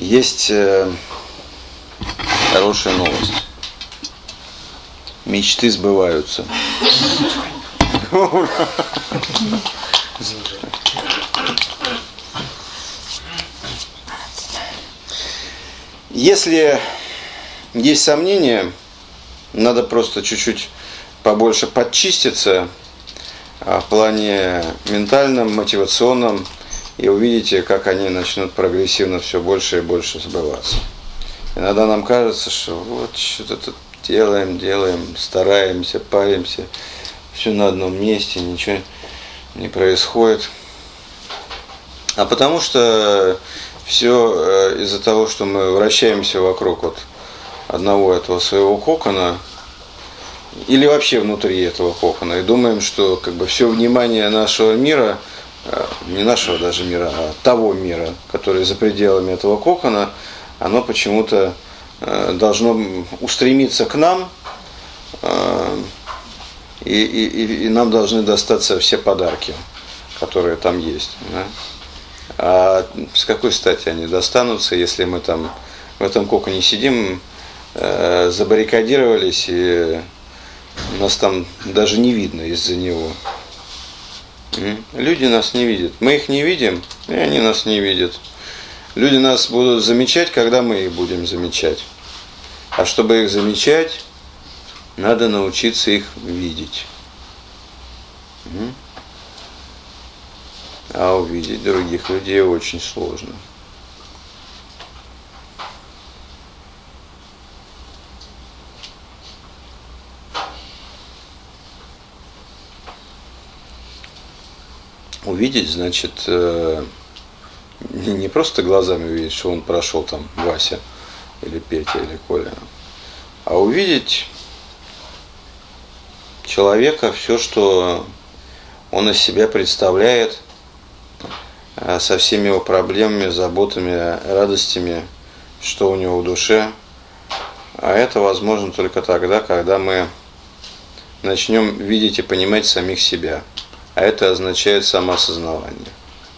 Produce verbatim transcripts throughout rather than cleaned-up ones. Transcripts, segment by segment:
Есть э, хорошая новость. Мечты сбываются. Если есть сомнения, надо просто чуть-чуть побольше подчиститься в плане ментальном, мотивационном, и увидите, как они начнут прогрессивно все больше и больше сбываться. Иногда нам кажется, что вот что-то тут делаем, делаем, стараемся, паримся, все на одном месте, ничего не происходит. А потому что все из-за того, что мы вращаемся вокруг вот одного этого своего кокона, или вообще внутри этого кокона, и думаем, что как бы все внимание нашего мира, не нашего даже мира, а того мира, который за пределами этого кокона, оно почему-то должно устремиться к нам, и, и, и нам должны достаться все подарки, которые там есть. Да? А с какой стати они достанутся, если мы там в этом коконе сидим, забаррикадировались, и нас там даже не видно из-за него. Люди нас не видят. Мы их не видим, и они нас не видят. Люди нас будут замечать, когда мы их будем замечать. А чтобы их замечать, надо научиться их видеть. А увидеть других людей очень сложно. Увидеть, значит, не просто глазами увидеть, что он прошел там Вася, или Петя, или Коля, а увидеть человека, все, что он из себя представляет, со всеми его проблемами, заботами, радостями, что у него в душе. А это возможно только тогда, когда мы начнем видеть и понимать самих себя. А это означает самоосознавание.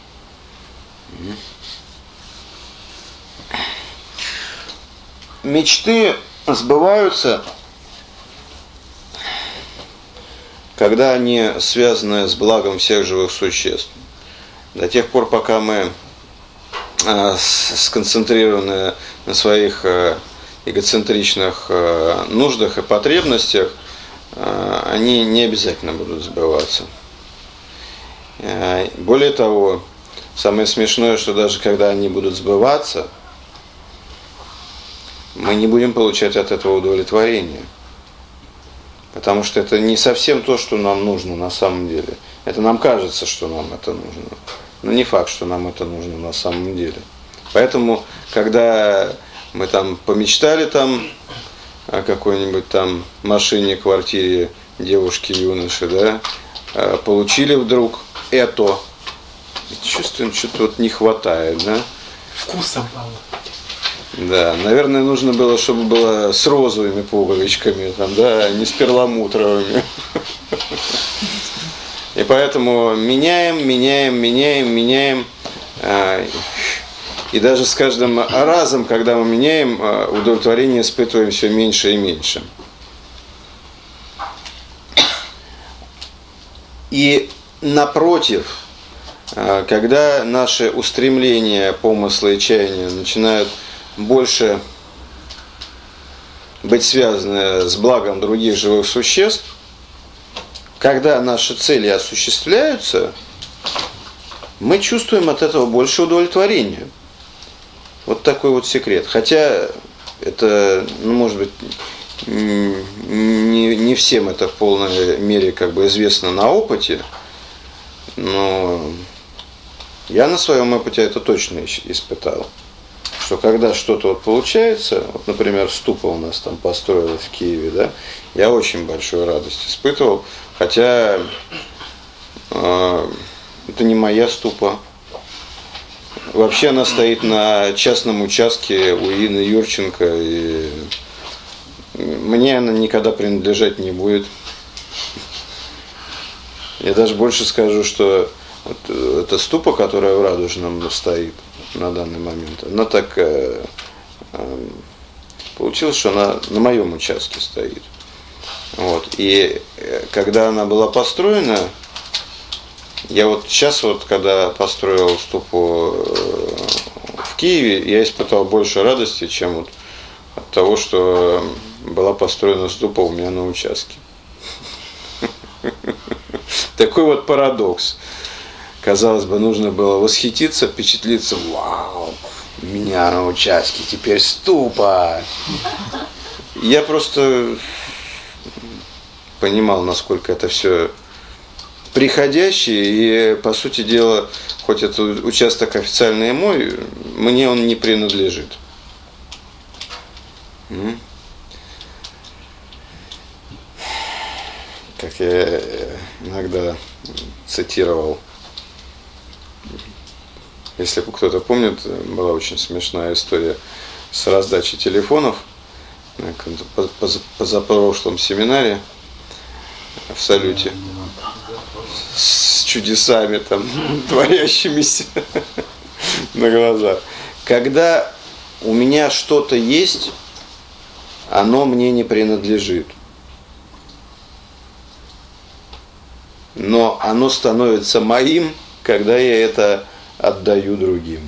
Мечты сбываются, когда они связаны с благом всех живых существ. До тех пор, пока мы сконцентрированы на своих эгоцентричных нуждах и потребностях, они не обязательно будут сбываться. Более того, самое смешное, что даже когда они будут сбываться, мы не будем получать от этого удовлетворения. Потому что это не совсем то, что нам нужно на самом деле. Это нам кажется, что нам это нужно. Но не факт, что нам это нужно на самом деле. Поэтому, когда мы там помечтали там о какой-нибудь там машине, квартире, девушке, юноше, да, получили вдруг это, чувствуем, что-то вот не хватает, да? Вкуса мало. Да, наверное, нужно было, чтобы было с розовыми пуговичками, там, да, а не с перламутровыми. И поэтому меняем, меняем, меняем, меняем. И даже с каждым разом, когда мы меняем, удовлетворение испытываем все меньше и меньше. И напротив, когда наши устремления, помыслы и чаяния начинают больше быть связаны с благом других живых существ, когда наши цели осуществляются, мы чувствуем от этого больше удовлетворения. Вот такой вот секрет. Хотя это, ну, может быть, не, не всем это в полной мере как бы известно на опыте, но я на своем опыте это точно испытал. Что когда что-то вот получается, вот, например, ступа у нас там построилась в Киеве, да, я очень большую радость испытывал, хотя э, это не моя ступа. Вообще она стоит на частном участке у Инны Юрченко, и мне она никогда принадлежать не будет. Я даже больше скажу, что Вот эта ступа, которая в Радужном стоит на данный момент, она так э, э, получилось, что она на моем участке стоит. Вот. И когда она была построена, я вот сейчас вот, когда построил ступу в Киеве, я испытал больше радости, чем вот от того, что была построена ступа у меня на участке. Такой вот парадокс. Казалось бы, нужно было восхититься, впечатлиться, вау, у меня на участке теперь ступа. Я просто понимал, насколько это все приходящее, и, по сути дела, хоть этот участок официальный мой, мне он не принадлежит. Как я иногда цитировал, если кто-то помнит, была очень смешная история с раздачей телефонов на позапрошлом семинаре в Салюте с чудесами там творящимися на глазах. Когда у меня что-то есть, оно мне не принадлежит. Но оно становится моим, когда я это отдаю другим.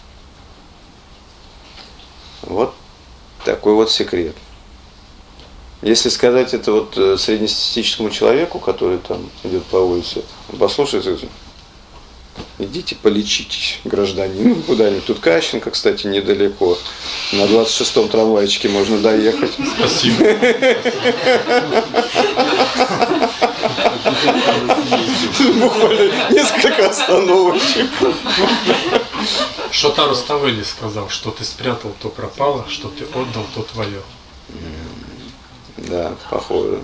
Вот такой вот секрет. Если сказать это вот среднестатистическому человеку, который там идет по улице, послушайте, идите полечитесь, гражданин, куда-нибудь. Тут Кащенко, кстати, недалеко. На двадцать шестом трамвайчике можно доехать. Спасибо. Буквально несколько остановочек. Шотар Руставели сказал, что ты спрятал, то пропало, что ты отдал, то твое. Да, похоже.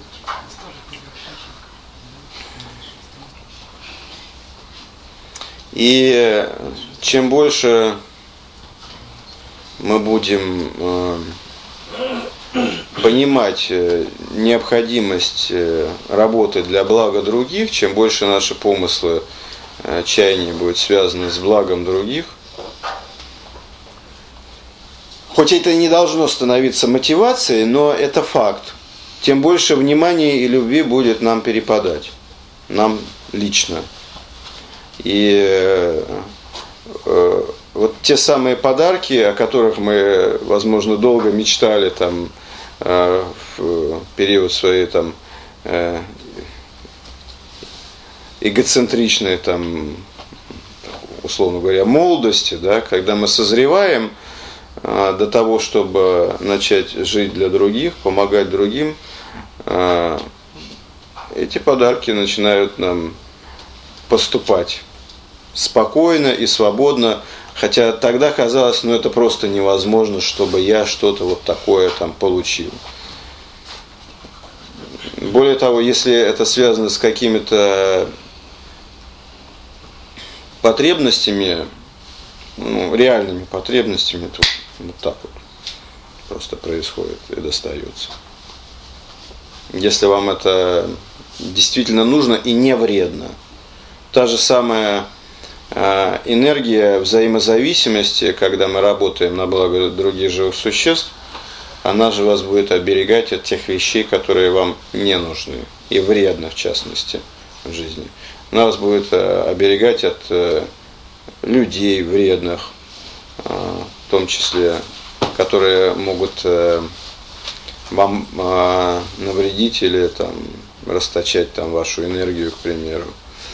И чем больше мы будем э, понимать э, необходимость э, работы для блага других, чем больше наши помыслы, э, чаяния будут связаны с благом других, хоть это и не должно становиться мотивацией, но это факт, тем больше внимания и любви будет нам перепадать, нам лично. И э, э, вот те самые подарки, о которых мы, возможно, долго мечтали там, э, в период своей там, э, эгоцентричной, там, условно говоря, молодости, да, когда мы созреваем э, до того, чтобы начать жить для других, помогать другим, э, эти подарки начинают нам поступать спокойно и свободно, хотя тогда казалось, ну это просто невозможно, чтобы я что-то вот такое там получил. Более того, если это связано с какими-то потребностями, ну, реальными потребностями, то вот так вот просто происходит и достается. Если вам это действительно нужно и не вредно. Та же самая энергия взаимозависимости, когда мы работаем на благо других живых существ, она же вас будет оберегать от тех вещей, которые вам не нужны и вредны, в частности, в жизни. Она вас будет оберегать от людей вредных, в том числе, которые могут вам навредить или там, расточать там, вашу энергию, к примеру.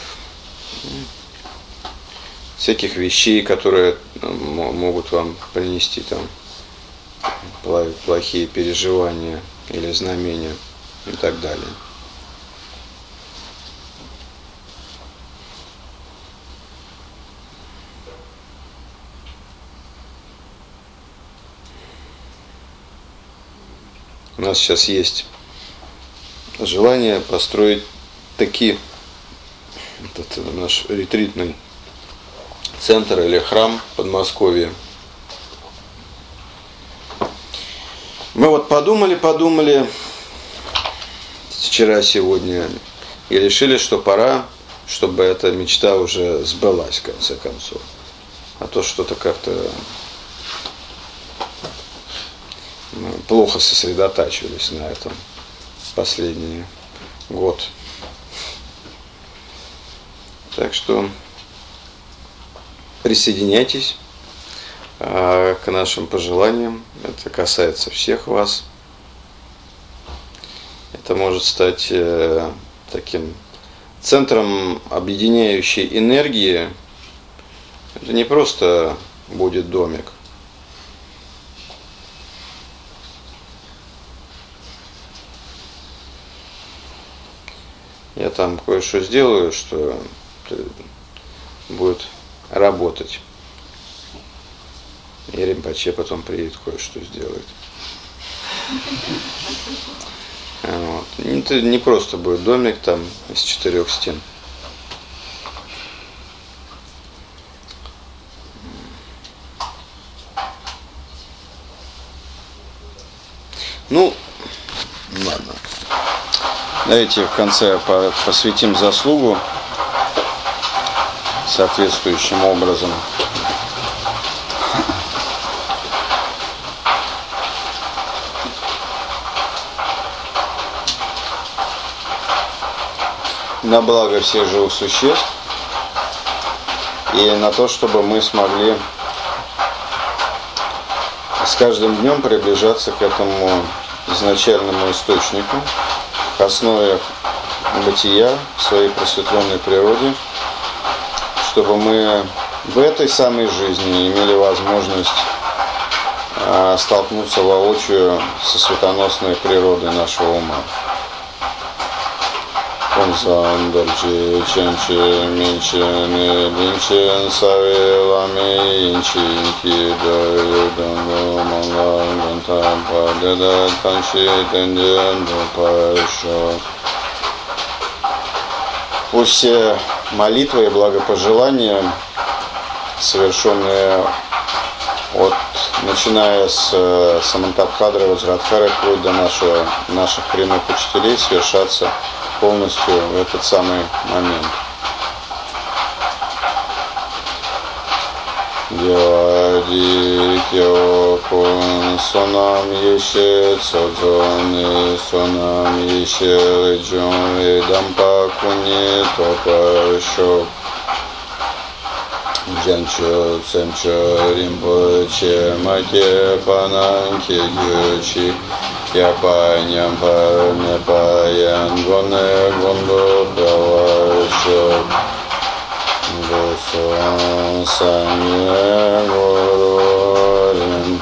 Всяких вещей, которые могут вам принести там плохие переживания или знамения и так далее. У нас сейчас есть желание построить такие, вот это наш ретритный центр или храм в Подмосковье. Мы вот подумали, подумали вчера, сегодня и решили, что пора чтобы эта мечта уже сбылась в конце концов. А то что-то как-то мы плохо сосредотачивались на этом последний год. Так что присоединяйтесь а, к нашим пожеланиям. Это касается всех вас. Это может стать э, таким центром объединяющей энергии. Это не просто будет домик. Я там кое-что сделаю, что будет работать. И Ринпоче потом приедет, кое-что сделает. Вот. Это не просто будет домик там из четырех стен. Ну, ладно. Давайте в конце посвятим заслугу соответствующим образом. На благо всех живых существ и на то, чтобы мы смогли с каждым днем приближаться к этому изначальному источнику, к основе бытия в своей просветленной природе, чтобы мы в этой самой жизни имели возможность а, столкнуться воочию со светоносной природой нашего ума. Консан дальчи ченчи минчи не линчи сави лами инчи инки даю дангу манга ганта падеда танчи тенден дупаша. Пусть все молитвы и благопожелания, совершенные от, начиная с Самантабхадры, Ваджрадхары, вплоть до нашего, наших прямых учителей, совершатся полностью в этот самый момент. Дьявадикьо кун сонам еше цодзони сонам еше лиджон лидампа куни топашо джанчо цемчо римпоче маке пананке гючи Япаням парне паян гоне гонду правашо Гусон санье горорин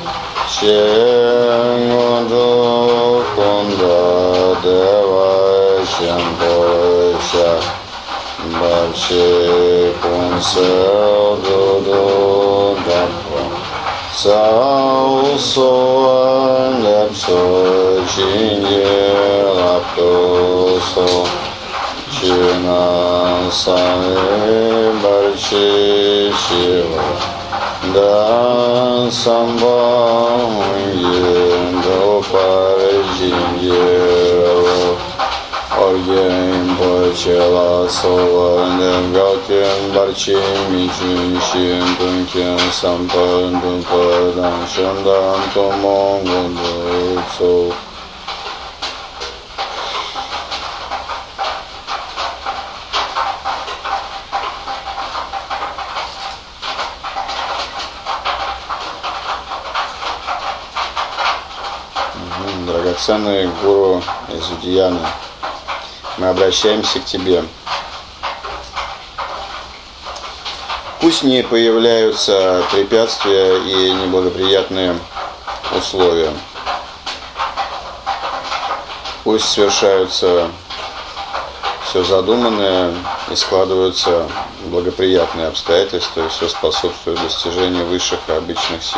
Чен гонду конда дева чемпоша Барчи кунсел дуду дапо Сау соан ляпсо чинье лаптосо Чина сане барчи шива Дан самба мунье до паржинье Оргейм почела солонем галкен барчим мичун щин тункен сампан тунпадан шандан томон гондоцо. Драгоценный гуру из Удияны, мы обращаемся к тебе. Пусть не появляются препятствия и неблагоприятные условия. Пусть совершаются все задуманное и складываются благоприятные обстоятельства, и все способствует достижению высших и обычных ситхи.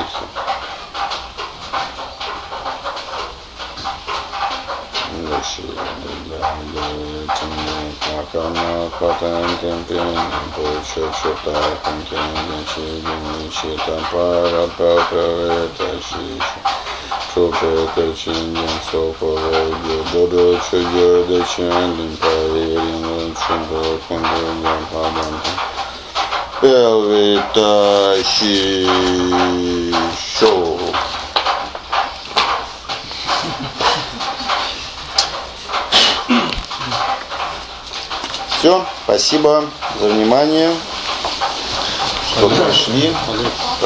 Karma Patan Tempin Pucha Chota Pankin Chi Chi Tampara Praveta Shisha супер, качиньян, супер, додо, чудо, дочиньян, проверим, чудо, кундунян, падан. Первый тащи шоу. Все, спасибо за внимание, что пришли.